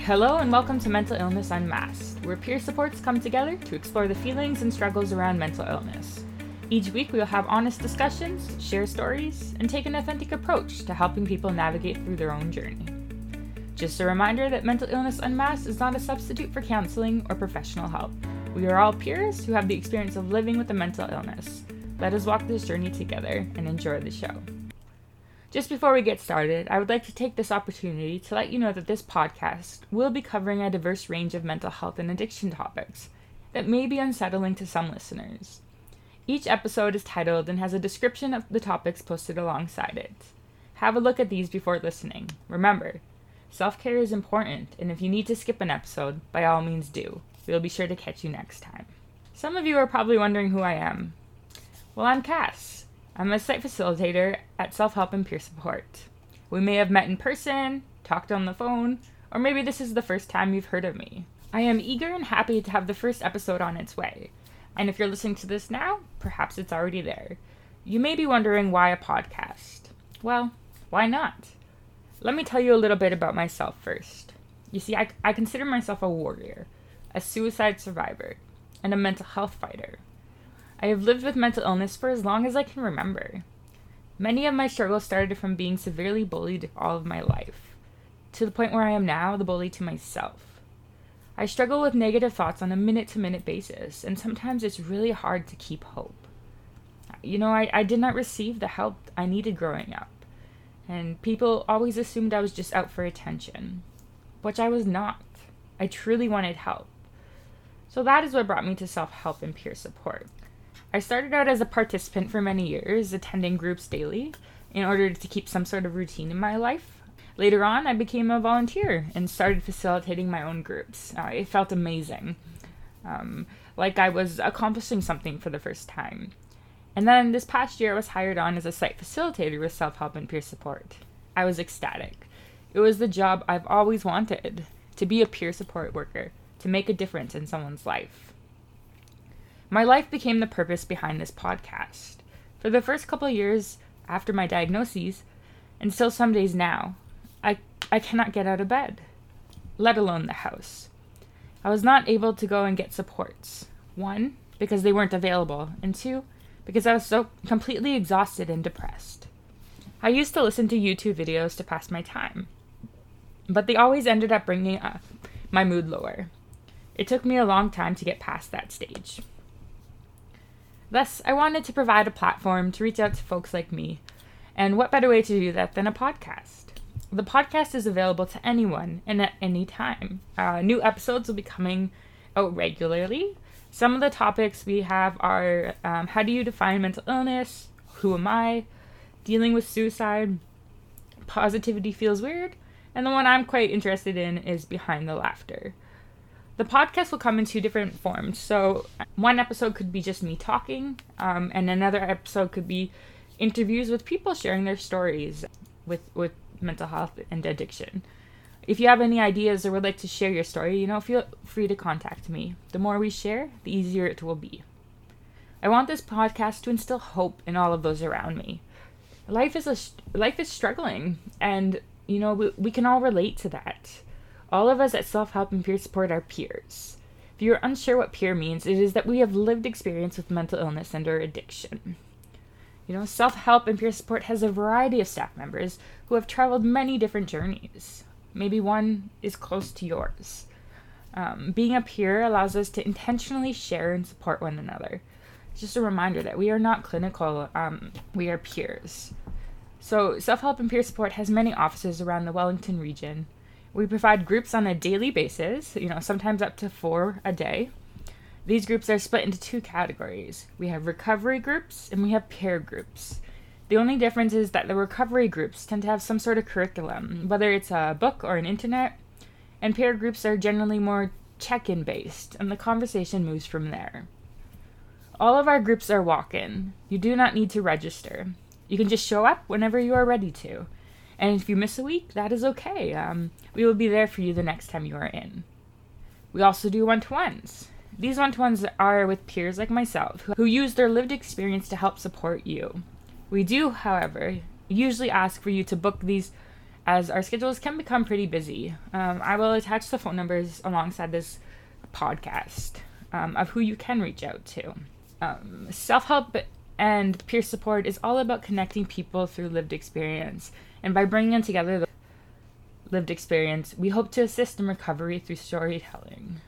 Hello and welcome to Mental Illness Unmasked, where peer supports come together to explore the feelings and struggles around mental illness. Each week we will have honest discussions, share stories, and take an authentic approach to helping people navigate through their own journey. Just a reminder that Mental Illness Unmasked is not a substitute for counseling or professional help. We are all peers who have the experience of living with a mental illness. Let us walk this journey together and enjoy the show. Just before we get started, I would like to take this opportunity to let you know that this podcast will be covering a diverse range of mental health and addiction topics that may be unsettling to some listeners. Each episode is titled and has a description of the topics posted alongside it. Have a look at these before listening. Remember, self-care is important, and if you need to skip an episode, by all means do. We'll be sure to catch you next time. Some of you are probably wondering who I am. Well, I'm Cass. I'm a site facilitator at Self-Help and Peer Support. We may have met in person, talked on the phone, or maybe this is the first time you've heard of me. I am eager and happy to have the first episode on its way. And if you're listening to this now, perhaps it's already there. You may be wondering why a podcast. Well, why not? Let me tell you a little bit about myself first. You see, I consider myself a warrior, a suicide survivor, and a mental health fighter. I have lived with mental illness for as long as I can remember. Many of my struggles started from being severely bullied all of my life, to the point where I am now the bully to myself. I struggle with negative thoughts on a minute-to-minute basis, and sometimes it's really hard to keep hope. I did not receive the help I needed growing up, and people always assumed I was just out for attention, which I was not. I truly wanted help. So that is what brought me to self-help and peer support. I started out as a participant for many years, attending groups daily in order to keep some sort of routine in my life. Later on, I became a volunteer and started facilitating my own groups. It felt amazing, like I was accomplishing something for the first time. And then this past year, I was hired on as a site facilitator with Self-Help and Peer Support. I was ecstatic. It was the job I've always wanted, to be a peer support worker, to make a difference in someone's life. My life became the purpose behind this podcast. For the first couple of years after my diagnoses, and still some days now, I cannot get out of bed, let alone the house. I was not able to go and get supports. 1, because they weren't available, and 2, because I was so completely exhausted and depressed. I used to listen to YouTube videos to pass my time, but they always ended up bringing up my mood lower. It took me a long time to get past that stage. Thus, I wanted to provide a platform to reach out to folks like me, and what better way to do that than a podcast? The podcast is available to anyone and at any time. New episodes will be coming out regularly. Some of the topics we have are how do you define mental illness? Who am I? Dealing with suicide? Positivity feels weird? And the one I'm quite interested in is behind the laughter. The podcast will come in 2 different forms. So one episode could be just me talking, and another episode could be interviews with people sharing their stories with mental health and addiction. If you have any ideas or would like to share your story, feel free to contact me. The more we share, the easier it will be. I want this podcast to instill hope in all of those around me. Life is struggling, and we can all relate to that. All of us at Self-Help and Peer Support are peers. If you're unsure what peer means, it is that we have lived experience with mental illness and or addiction. Self-Help and Peer Support has a variety of staff members who have traveled many different journeys. Maybe one is close to yours. Being a peer allows us to intentionally share and support one another. It's just a reminder that we are not clinical, we are peers. So Self-Help and Peer Support has many offices around the Wellington region. We provide groups on a daily basis, sometimes up to 4 a day. These groups are split into 2 categories. We have recovery groups and we have peer groups. The only difference is that the recovery groups tend to have some sort of curriculum, whether it's a book or an internet, and peer groups are generally more check-in based, and the conversation moves from there. All of our groups are walk-in. You do not need to register. You can just show up whenever you are ready to. And if you miss a week, that is okay. We will be there for you the next time you are in. We also do one-to-ones. These one-to-ones are with peers like myself who use their lived experience to help support you. We do, however, usually ask for you to book these as our schedules can become pretty busy. I will attach the phone numbers alongside this podcast of who you can reach out to. Self-help and peer support is all about connecting people through lived experience. And by bringing together the lived experience, we hope to assist in recovery through storytelling.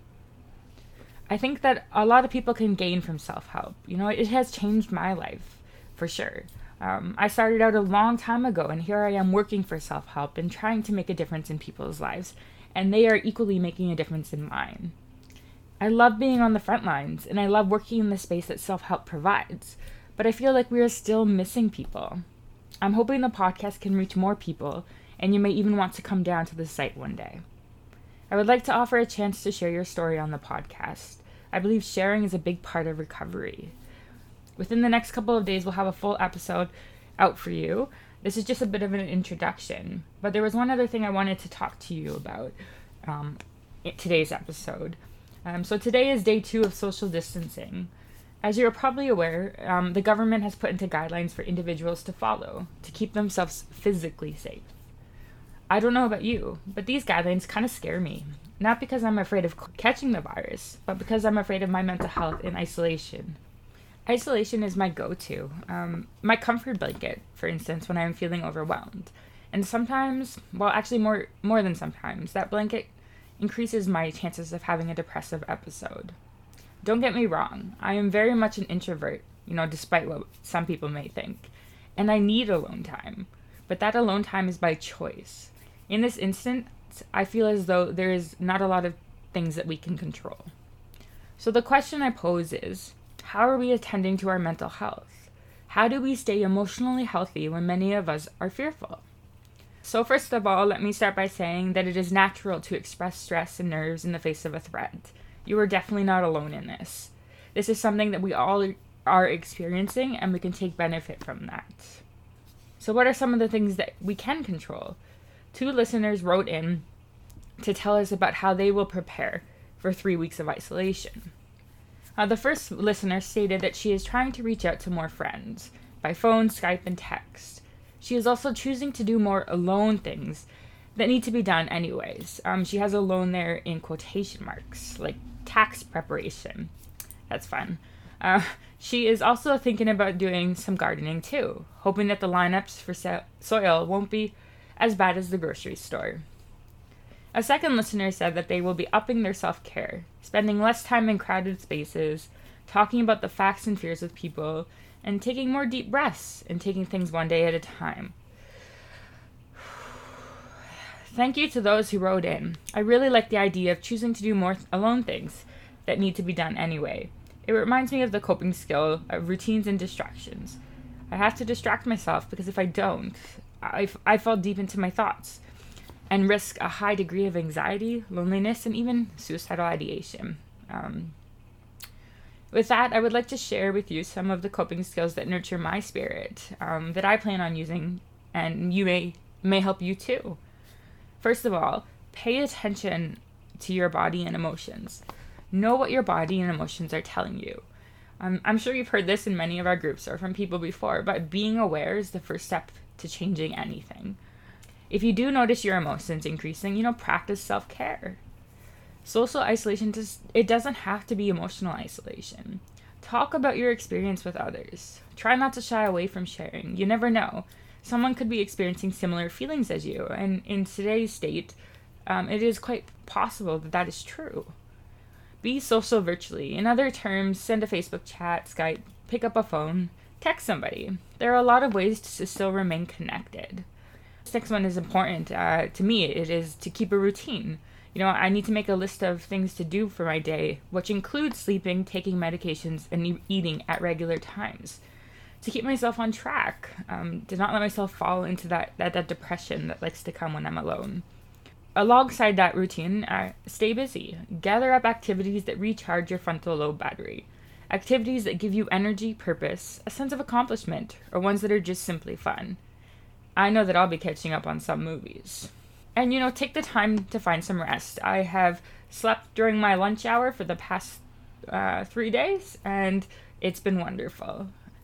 I think that a lot of people can gain from self-help. It has changed my life, for sure. I started out a long time ago, and here I am working for self-help and trying to make a difference in people's lives, and they are equally making a difference in mine. I love being on the front lines, and I love working in the space that self-help provides, but I feel like we are still missing people. I'm hoping the podcast can reach more people, and you may even want to come down to the site one day. I would like to offer a chance to share your story on the podcast. I believe sharing is a big part of recovery. Within the next couple of days, we'll have a full episode out for you. This is just a bit of an introduction, but there was one other thing I wanted to talk to you about in today's episode. So today is day 2 of social distancing. As you're probably aware, the government has put into guidelines for individuals to follow to keep themselves physically safe. I don't know about you, but these guidelines kind of scare me. Not because I'm afraid of catching the virus, but because I'm afraid of my mental health in isolation. Isolation is my go-to, my comfort blanket, for instance, when I'm feeling overwhelmed. And sometimes, well, actually more than sometimes, that blanket increases my chances of having a depressive episode. Don't get me wrong, I am very much an introvert, despite what some people may think. And I need alone time, but that alone time is by choice. In this instance, I feel as though there is not a lot of things that we can control. So the question I pose is, how are we attending to our mental health? How do we stay emotionally healthy when many of us are fearful? So first of all, let me start by saying that it is natural to express stress and nerves in the face of a threat. You are definitely not alone in this. This is something that we all are experiencing, and we can take benefit from that. So what are some of the things that we can control? 2 listeners wrote in to tell us about how they will prepare for 3 weeks of isolation. The first listener stated that she is trying to reach out to more friends by phone, Skype, and text. She is also choosing to do more alone things that need to be done anyways. She has alone there in quotation marks, like tax preparation. That's fun. She is also thinking about doing some gardening too, hoping that the lineups for soil won't be as bad as the grocery store. A second listener said that they will be upping their self-care, spending less time in crowded spaces, talking about the facts and fears with people, and taking more deep breaths and taking things one day at a time. Thank you to those who wrote in. I really like the idea of choosing to do more alone things that need to be done anyway. It reminds me of the coping skill of routines and distractions. I have to distract myself because if I don't, I fall deep into my thoughts and risk a high degree of anxiety, loneliness, and even suicidal ideation. With that, I would like to share with you some of the coping skills that nurture my spirit, that I plan on using, and may help you too. First of all, pay attention to your body and emotions. Know what your body and emotions are telling you. I'm sure you've heard this in many of our groups or from people before, but being aware is the first step to changing anything. If you do notice your emotions increasing, practice self-care. Social isolation, it doesn't have to be emotional isolation. Talk about your experience with others. Try not to shy away from sharing. You never know. Someone could be experiencing similar feelings as you, and in today's state, it is quite possible that is true. Be social virtually. In other terms, send a Facebook chat, Skype, pick up a phone, text somebody. There are a lot of ways to still remain connected. This next one is important to me. It is to keep a routine. I need to make a list of things to do for my day, which includes sleeping, taking medications, and eating at regular times. To keep myself on track, to not let myself fall into that depression that likes to come when I'm alone. Alongside that routine, stay busy. Gather up activities that recharge your frontal lobe battery. Activities that give you energy, purpose, a sense of accomplishment, or ones that are just simply fun. I know that I'll be catching up on some movies. And, take the time to find some rest. I have slept during my lunch hour for the past 3 days, and it's been wonderful.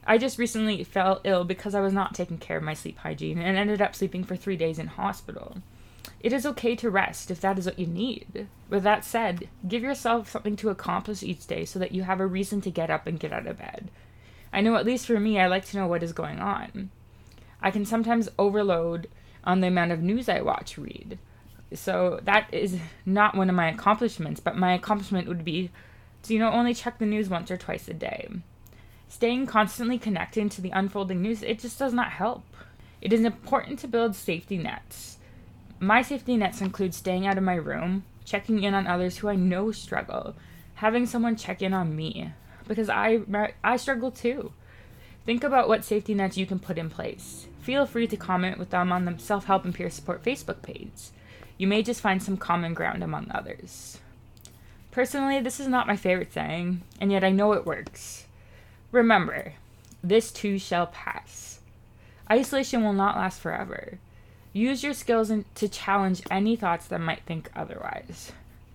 I just recently fell ill because I was not taking care of my sleep hygiene and ended up sleeping for 3 days in hospital. It is okay to rest if that is what you need. With that said, give yourself something to accomplish each day so that you have a reason to get up and get out of bed. I know, at least for me, I like to know what is going on. I can sometimes overload on the amount of news I watch, read. So that is not one of my accomplishments, but my accomplishment would be to, only check the news once or twice a day. Staying constantly connected to the unfolding news, it just does not help. It is important to build safety nets. My safety nets include staying out of my room, checking in on others who I know struggle, having someone check in on me, because I struggle too. Think about what safety nets you can put in place. Feel free to comment with them on the Self-Help and Peer Support Facebook page. You may just find some common ground among others. Personally, this is not my favorite saying, and yet I know it works. Remember, this too shall pass. Isolation will not last forever. Use your skills to challenge any thoughts that might think otherwise.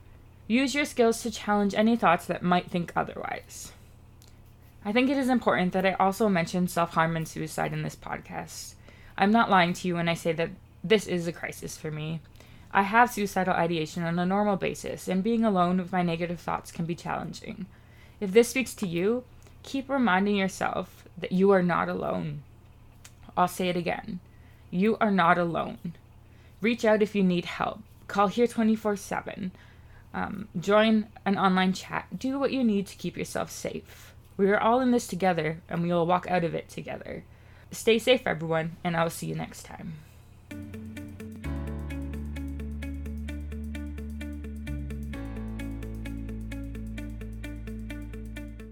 I think it is important that I also mention self-harm and suicide in this podcast. I'm not lying to you when I say that this is a crisis for me. I have suicidal ideation on a normal basis, and being alone with my negative thoughts can be challenging. If this speaks to you, keep reminding yourself that you are not alone. I'll say it again. You are not alone. Reach out if you need help. Call here 24/7. Join an online chat. Do what you need to keep yourself safe. We are all in this together, and we will walk out of it together. Stay safe, everyone, and I will see you next time.